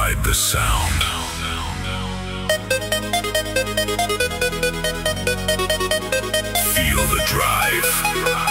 Ride the sound. Feel the drive.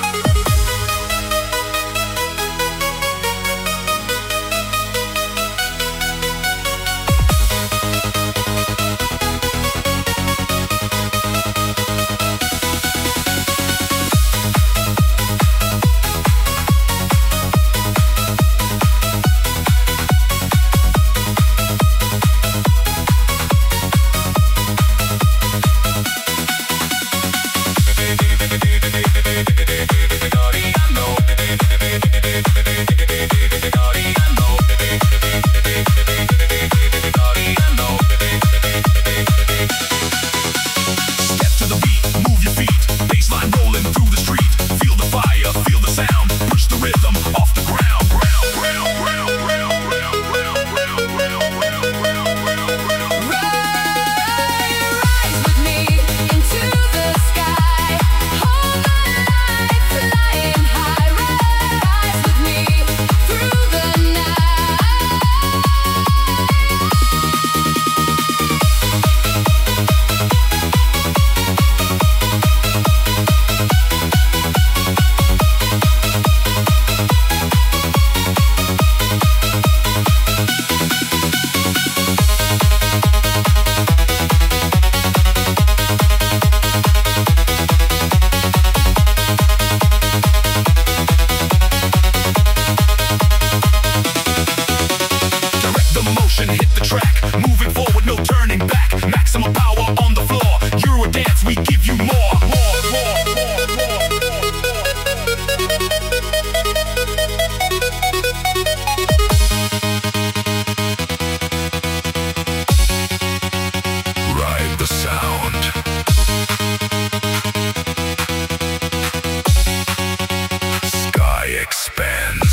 Hit the track, moving forward, no turning back. Maximum power on the floor. Euro dance, we give you more. Ride the sound. Sky expands.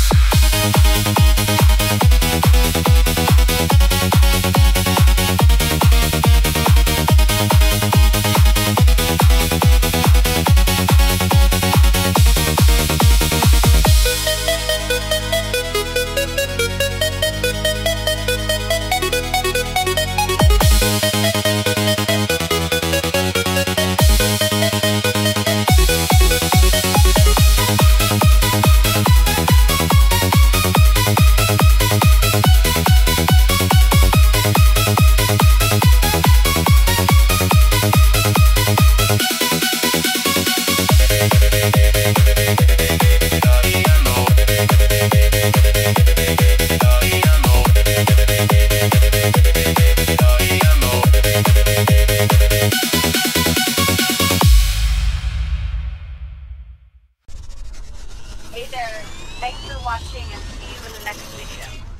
Hey there, thanks for watching and see you in the next video.